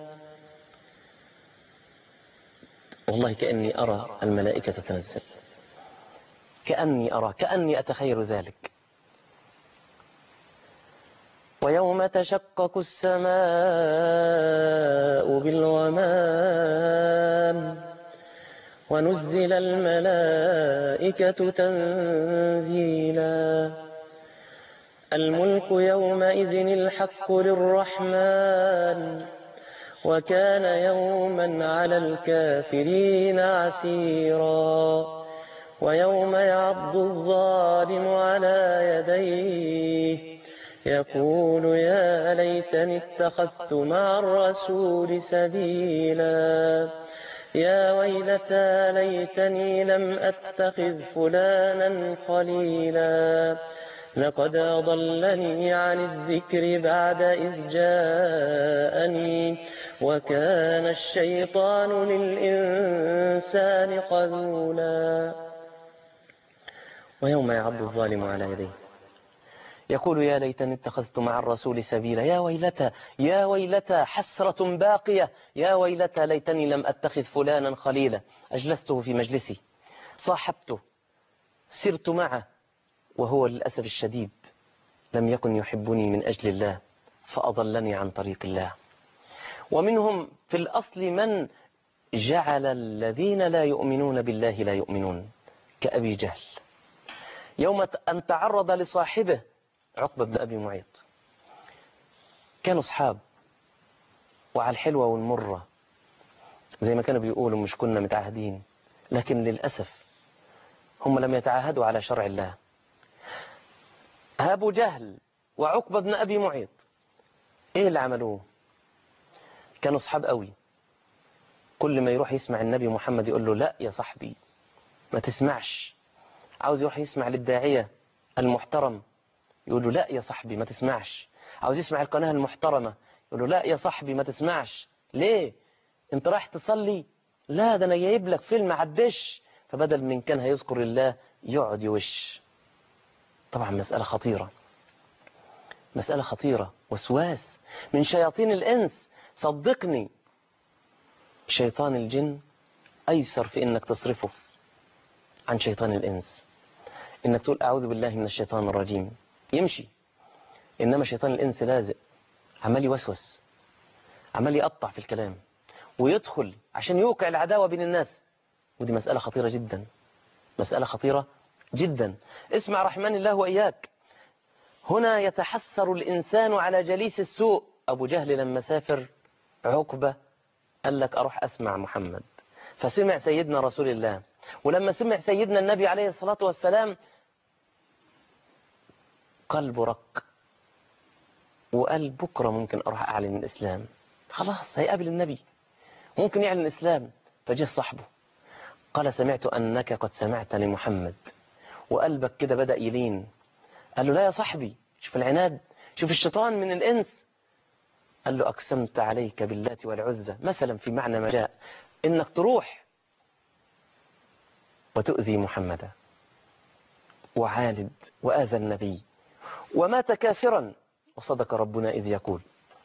والله كأني أرى الملائكة تتنزل، كأني أتخيل ذلك. ويوم تشقق السماء بالغمام ونزل الملائكة تنزيلا. الملك يومئذ الحق للرحمن وكان يوما على الكافرين عسيرا. ويوم يعض الظالم على يديه يقول يا ليتني اتخذت مع الرسول سبيلا. يا ويلتى ليتني لم أتخذ فلانا خليلا. لقد أضلني عن الذكر بعد إذ جاءني وكان الشيطان للإنسان خذولا. ويوم يعض الظالم على يديه يقول يا ليتني اتخذت مع الرسول سبيلا. يا ويلتى حسرة باقية، يا ويلتى ليتني لم أتخذ فلانا خليلا. أجلسته في مجلسي، صاحبته، سرت معه، وهو للأسف الشديد لم يكن يحبني من أجل الله فأضلني عن طريق الله. ومنهم في الأصل من جعل الذين لا يؤمنون بالله لا يؤمنون، كأبي جهل. يوم أن تعرض لصاحبه عقبة بن أبي معيط، كانوا أصحاب وعلى الحلوة والمرة زي ما كانوا بيقولوا، مش كنا متعاهدين، لكن للأسف هم لم يتعاهدوا على شرع الله. أبو جهل وعقبة بن أبي معيط إيه اللي عملوه؟ كانوا أصحاب قوي. كل ما يروح يسمع النبي محمد يقول له لا يا صاحبي ما تسمعش. عاوز يروح يسمع للداعية المحترم يقول له لا يا صاحبي ما تسمعش. عاوز يسمع القناة المحترمة يقول له لا يا صاحبي ما تسمعش. ليه؟ انت رايح تصلي؟ لا ده انا جايب لك فيلم عدش. فبدل من كان هيذكر الله يقعد يوش. طبعا مسألة خطيرة، مسألة خطيرة، وسواس من شياطين الإنس. صدقني شيطان الجن أيسر في إنك تصرفه عن شيطان الإنس. إنك تقول أعوذ بالله من الشيطان الرجيم يمشي، إنما شيطان الإنس لازق، عمال يوسوس، عمال يقطع في الكلام ويدخل عشان يوقع العداوة بين الناس. ودي مسألة خطيرة جدا، مسألة خطيرة جدا. اسمع رحمن الله وإياك. هنا يتحسر الإنسان على جليس السوء. أبو جهل لما سافر عقبة قال لك أروح أسمع محمد، فسمع سيدنا رسول الله. ولما سمع سيدنا النبي عليه الصلاة والسلام قلبه رق، وقال بكرة ممكن أروح أعلن الإسلام. خلاص هيقابل النبي ممكن يعلن الإسلام. فجه صاحبه قال سمعت أنك قد سمعت لمحمد، وقلبك كده بدأ يلين. قال له لا يا صاحبي، شوف العناد، شوف الشيطان من الإنس. قال له أقسمت عليك باللات والعزى، مثلا في معنى ما جاء إنك تروح وتؤذي محمدا وعاند وآذى النبي ومات كافرا. وصدق ربنا إذ يقول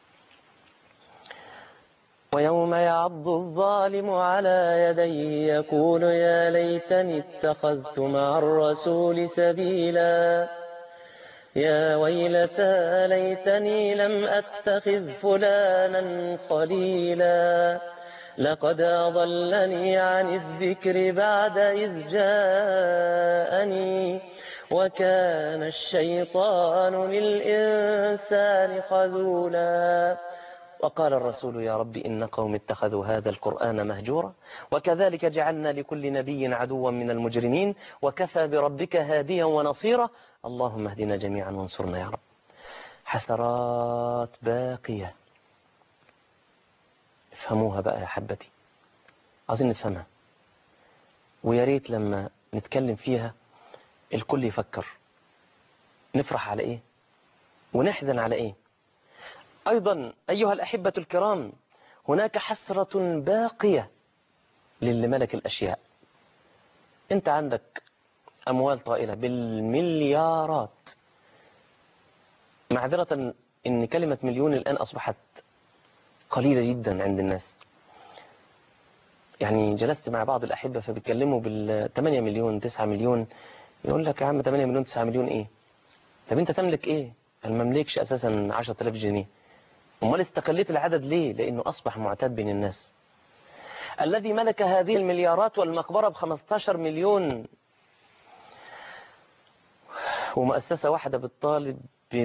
ويوم يعض الظالم على يديه يقول يا ليتني اتخذت مع الرسول سبيلا. يا ويلتى ليتني لم أتخذ فلانا خليلا. لقد أضلني عن الذكر بعد إذ جاءني وكان الشيطان للإنسان خذولا. وقال الرسول يا رب إن قوم اتخذوا هذا القرآن مهجورا وكذلك جعلنا لكل نبي عدوا من المجرمين وكفى بربك هاديا ونصيرا. اللهم اهدنا جميعا وانصرنا يا رب. حسرات باقية، افهموها بقى يا حبتي، عايزين نفهمها، ويا ريت لما نتكلم فيها الكل يفكر. نفرح على إيه ونحزن على إيه؟ أيضا أيها الأحبة الكرام، هناك حسرة باقية للي ملك الأشياء. أنت عندك أموال طائلة بالمليارات، معذرة إن كلمة مليون الآن أصبحت قليلة جدا عند الناس. يعني جلست مع بعض الأحبة فبيتكلموا بال8 مليون 9 مليون، يقول لك يا عم 8 مليون 9 مليون إيه؟ طب أنت تملك إيه؟ أنا ما مملكش أساسا 10,000 جنيه. أمال استقليت العدد ليه؟ لأنه أصبح معتاد بين الناس. الذي ملك هذه المليارات والمقبرة ب15 مليون ومؤسسة واحدة بالطالب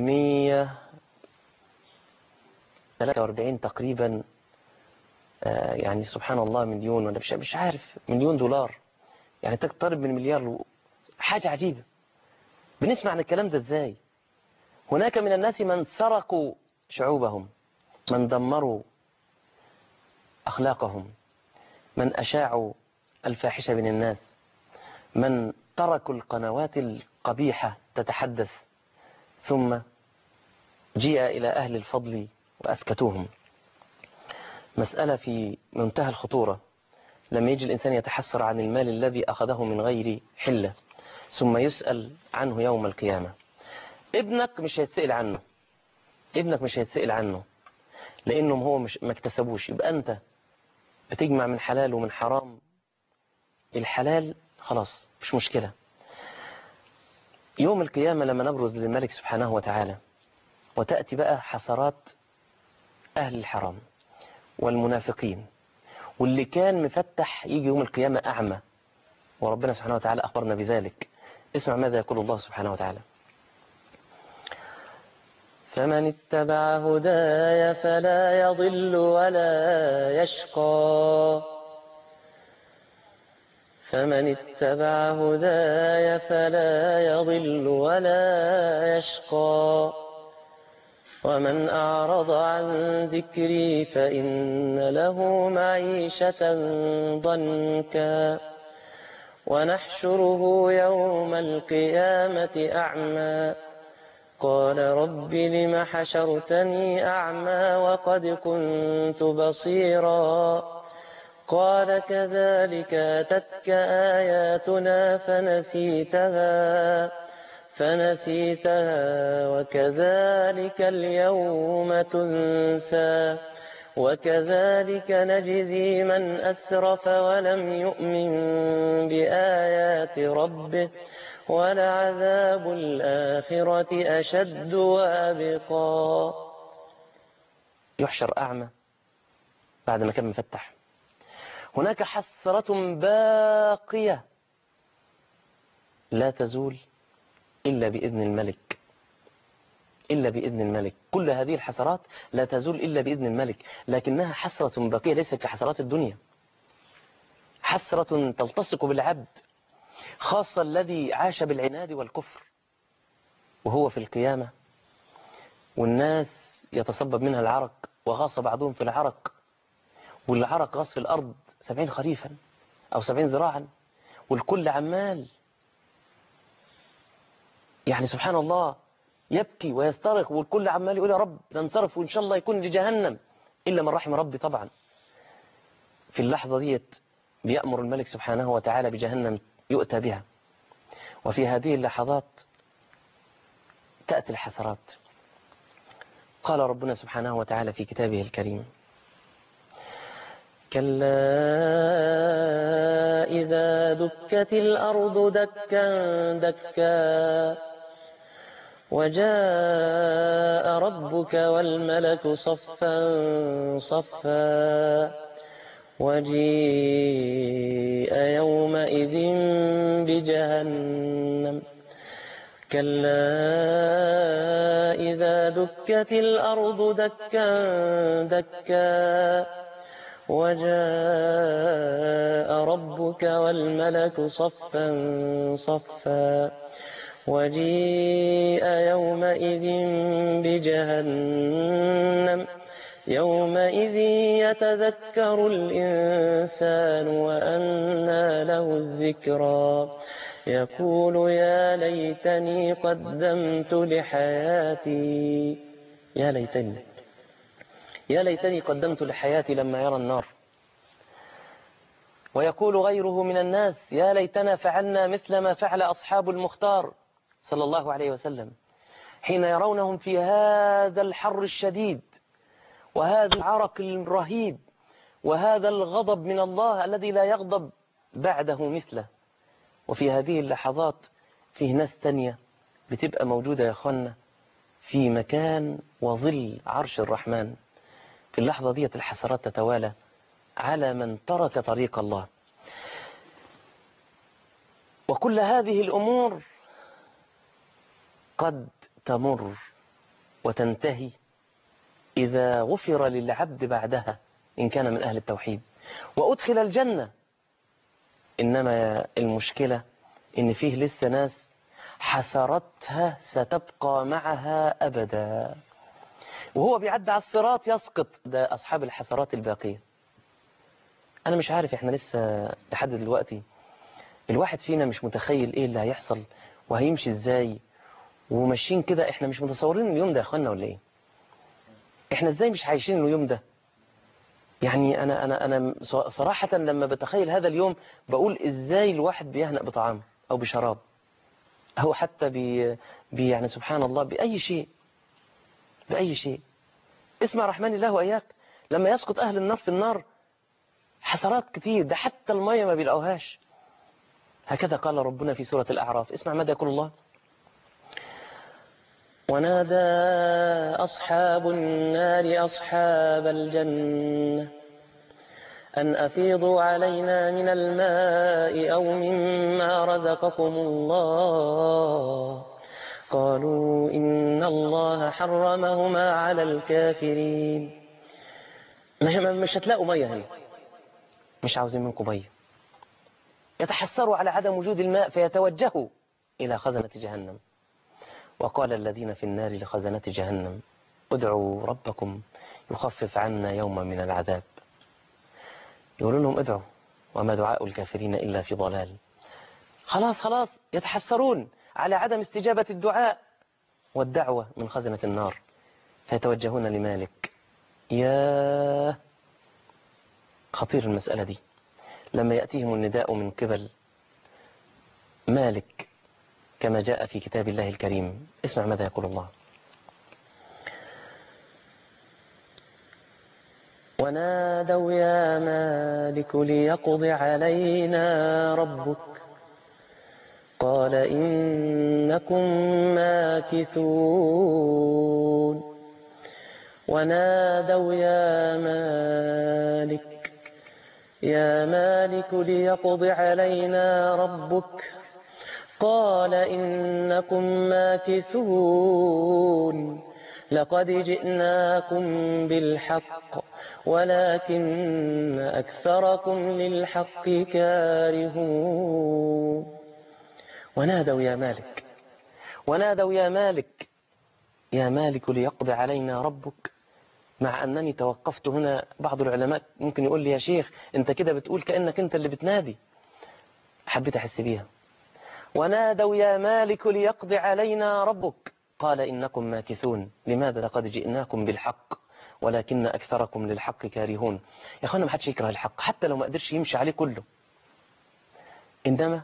ب143 تقريبا، يعني سبحان الله مليون ولا مش عارف مليون دولار، يعني تقترب من مليار. حاجة عجيبة. بنسمع عن الكلام ده ازاي؟ هناك من الناس من سرقوا شعوبهم، من دمروا أخلاقهم، من أشاعوا الفاحشة بين الناس، من تركوا القنوات القبيحة تتحدث، ثم جيء إلى أهل الفضل وأسكتوهم. مسألة في منتهى الخطورة. لما يجي الإنسان يتحسر عن المال الذي أخذه من غير حلة ثم يسأل عنه يوم القيامة. ابنك مش هيتسأل عنه، ابنك مش هيتسأل عنه لأنهم هو مش ما اكتسبوش. يبقى أنت بتجمع من حلال ومن حرام. الحلال خلاص مش مشكلة. يوم القيامة لما نبرز للملك سبحانه وتعالى وتأتي بقى حسرات أهل الحرام والمنافقين واللي كان مفتح يجي يوم القيامة أعمى، وربنا سبحانه وتعالى أخبرنا بذلك. اسمع ماذا يقول الله سبحانه وتعالى: فمن اتبع هداي فلا يضل ولا يشقى. فمن اتبع هداي فلا يضل ولا يشقى. ومن أعرض عن ذكري فإن له معيشة ضنكا ونحشره يوم القيامة أعمى قال رب لم حشرتني أعمى وقد كنت بصيرا قال كذلك أتتك آياتنا فنسيتها وكذلك اليوم تنسى وكذلك نجزي من أسرف ولم يؤمن بآيات ربه ولعذاب الآخرة أشد وأبقى. يحشر أعمى بعد ما كان مفتح. هناك حسرة باقية لا تزول إلا بإذن الملك، إلا بإذن الملك. كل هذه الحسرات لا تزول إلا بإذن الملك، لكنها حسرة باقية ليست كحسرات الدنيا. حسرة تلتصق بالعبد، خاصة الذي عاش بالعناد والكفر وهو في القيامة والناس يتصبب منها العرق وغاص بعضهم في العرق، والعرق غاص في الأرض 70 خريفا أو 70 ذراعا، والكل عمال يعني سبحان الله يبكي ويسترخ، والكل عمال يقول يا رب ننصرف وإن شاء الله يكون لجهنم إلا من رحم ربي. طبعا في اللحظة ديت بيأمر الملك سبحانه وتعالى بجهنم يؤتى بها. وفي هذه اللحظات تأتي الحسرات. قال ربنا سبحانه وتعالى في كتابه الكريم: كلا إذا دكت الأرض دكا دكا وجاء ربك والملك صفا صفا وجيء يومئذ بجهنم كلا إذا دكت الأرض دكا دكا وجاء ربك والملك صفا صفا وجيء يومئذ بجهنم يومئذ يتذكر الإنسان وأنى له الذكرى يقول يا ليتني قدمت لحياتي. يا ليتني، يا ليتني قدمت لحياتي لما يرى النار. ويقول غيره من الناس يا ليتنا فعلنا مثل ما فعل أصحاب المختار صلى الله عليه وسلم حين يرونهم في هذا الحر الشديد وهذا العرق الرهيب وهذا الغضب من الله الذي لا يغضب بعده مثله. وفي هذه اللحظات فيه ناس تانية بتبقى موجودة يا أخوانا في مكان وظل عرش الرحمن. في اللحظة دي الحسرات تتوالى على من ترك طريق الله. وكل هذه الأمور قد تمر وتنتهي إذا غفر للعبد بعدها إن كان من أهل التوحيد وأدخل الجنة. إنما المشكلة إن فيه لسه ناس حسرتها ستبقى معها أبدا، وهو بيعدي على الصراط يسقط. ده أصحاب الحسرات الباقية. أنا مش عارف إحنا لسه لحد دلوقتي الواحد فينا مش متخيل إيه اللي هيحصل وهيمشي إزاي وماشيين كده. إحنا مش متصورين اليوم ده يا أخوانا ولا إيه؟ إحنا إزاي مش عايشين اليوم ده؟ يعني أنا صراحة لما بتخيل هذا اليوم بقول إزاي الواحد بيهنأ بطعام أو بشراب أو حتى يعني سبحان الله بأي شيء، بأي شيء. اسمع رحمن الله وإياك لما يسقط أهل النار في النار حسرات كتير، ده حتى المية ما بيلاقوهاش. هكذا قال ربنا في سورة الأعراف. اسمع ماذا يقول الله: ونادى أصحاب النار أصحاب الجنة أن أفيضوا علينا من الماء أو مما رزقكم الله قالوا إن الله حرمهما على الكافرين. مش هتلاقوا مية هنا، مش عاوزين منكم مية. يتحسروا على عدم وجود الماء فيتوجهوا إلى خزنة جهنم. وقال الذين في النار لخزنة جهنم ادعوا ربكم يخفف عنا يوما من العذاب. يقولون لهم ادعوا وما دعاء الكافرين إلا في ضلال. خلاص يتحسرون على عدم استجابة الدعاء والدعوة من خزنة النار فيتوجهون لمالك. يا خطير المسألة دي لما يأتيهم النداء من قبل مالك كما جاء في كتاب الله الكريم. اسمع ماذا يقول الله: ونادوا يا مالك ليقض علينا ربك قال إنكم ماكثون. ونادوا يا مالك ليقض علينا ربك قال إنكم ماكثون لقد جئناكم بالحق ولكن أكثركم للحق كارهون. ونادوا يا مالك ليقضي علينا ربك. مع أنني توقفت هنا، بعض العلماء ممكن يقول لي يا شيخ أنت كده بتقول كأنك أنت اللي بتنادي. حبيت أحس بيها. ونادوا يا مالك ليقضي علينا ربك قال إنكم ماكثون. لماذا؟ لقد جئناكم بالحق ولكن أكثركم للحق كارهون. يا أخوانا ما حدش يكره الحق حتى لو ما قدرش يمشي عليه كله، إنما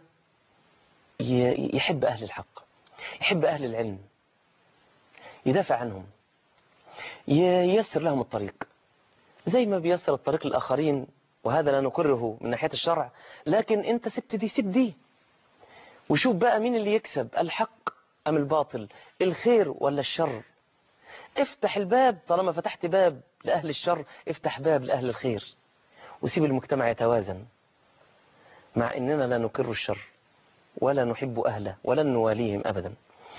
يحب أهل الحق، يحب أهل العلم، يدافع عنهم، ييسر لهم الطريق زي ما بيسر الطريق للآخرين. وهذا لا نكره من ناحية الشرع، لكن أنت سبت دي وشوف بقى مين اللي يكسب، الحق أم الباطل، الخير ولا الشر. افتح الباب، طالما فتحت باب لأهل الشر افتح باب لأهل الخير وسيب المجتمع يتوازن. مع أننا لا نكر الشر ولا نحب أهله ولن نواليهم أبدا.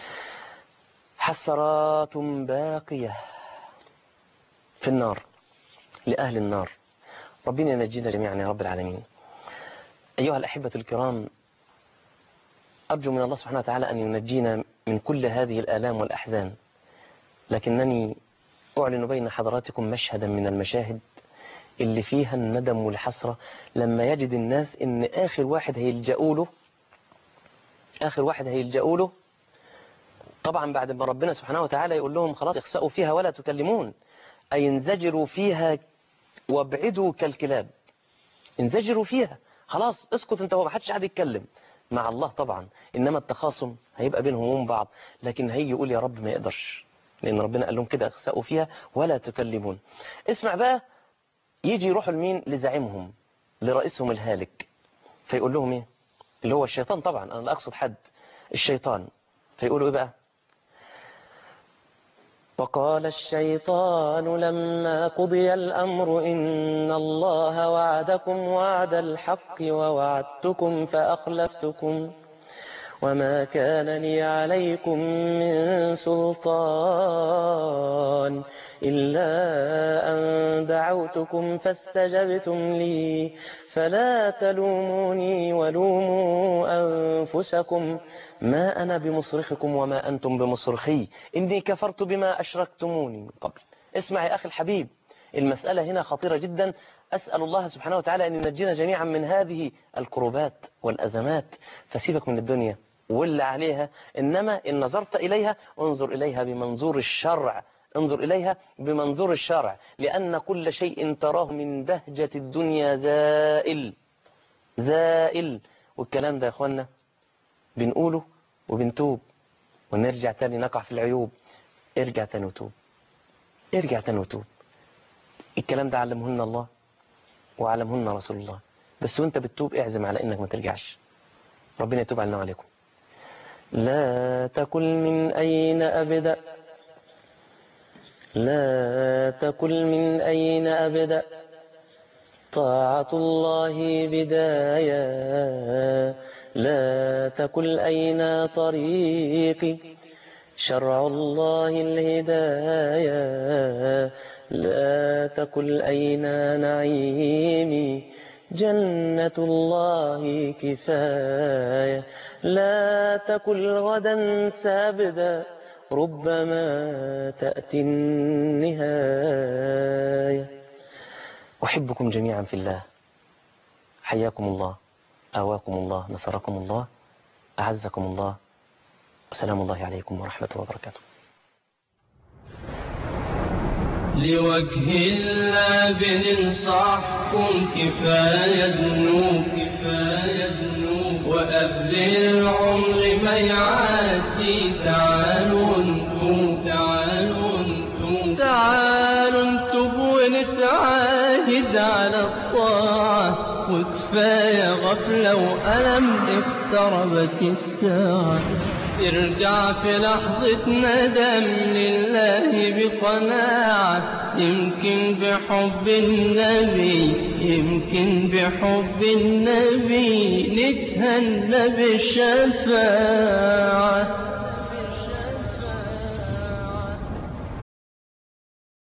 حسرات باقية في النار لأهل النار. ربنا ينجينا جميعا يا رب العالمين. أيها الأحبة الكرام، أرجو من الله سبحانه وتعالى أن ينجينا من كل هذه الآلام والأحزان، لكنني أعلن بين حضراتكم مشهدا من المشاهد اللي فيها الندم والحسرة لما يجد الناس إن آخر واحد هيلجأوا له آخر واحد هيلجأوا له طبعا بعد ما ربنا سبحانه وتعالى يقول لهم خلاص اخسأوا فيها ولا تكلمون، أي انزجروا فيها وابعدوا كالكلاب. انزجروا فيها، خلاص اسكت انت وما حدش قاعد يتكلم مع الله طبعا. إنما التخاصم هيبقى بينهم وبين بعض، لكن هي يقول يا رب ما يقدرش، لأن ربنا قال لهم كده اخسأوا فيها ولا تكلمون. اسمع بقى، يجي يروحوا لمين؟ لزعيمهم، لرئيسهم الهالك، فيقول لهم ايه؟ اللي هو الشيطان طبعا، أنا لا أقصد حد، الشيطان. فيقولوا ايه بقى؟ وقال الشيطان لما قضي الأمر إن الله وعدكم وعد الحق ووعدتكم فأخلفتكم وما كان لي عليكم من سلطان إلا أن دعوتكم فاستجبتم لي فلا تلوموني ولوموا أنفسكم ما أنا بمصرخكم وما أنتم بمصرخي إني كفرت بما أشركتموني من قبل. اسمع يا أخي الحبيب، المسألة هنا خطيرة جدا. أسأل الله سبحانه وتعالى أن ينجينا جميعا من هذه الكروبات والأزمات. فسيبك من الدنيا واللي عليها، إنما إن نظرت إليها انظر إليها بمنظور الشرع، انظر إليها بمنظور الشرع، لأن كل شيء تراه من بهجة الدنيا زائل زائل. والكلام ده يا أخوانا بنقوله وبنتوب ونرجع تاني نقع في العيوب. ارجع تاني وتوب، ارجع تاني وتوب. الكلام ده علمهن الله وعلمهن رسول الله، بس وانت بتتوب اعزم على انك ما ترجعش. ربنا يتوب علينا وعليكم. لا تقل من أين أبدأ، لا تقل من أين أبدأ طاعة الله بداية، لا تقل أين طريقي شرع الله الهداية، لا تقل أين نعيمي جنة الله كفاية، لا تقل غدا سأبدأ ربما تأتي النهاية. أحبكم جميعا في الله، حياكم الله، آواكم الله، نصركم الله، أعزكم الله. السلام الله عليكم ورحمة الله وبركاته. لوجه الله بننصحكم كفاية ذنوب، كفاية ذنوب، وقبل العمر ما يعدي تعالوا انتم، تعالوا انتم، تعالوا انتم ونتعاهد على الطاعة. وكفاية غفلة وألم اقتربت الساعة. ارجع في لحظة ندم لله بقناعة، يمكن بحب النبي، يمكن بحب النبي نتهنى بالشفاعة.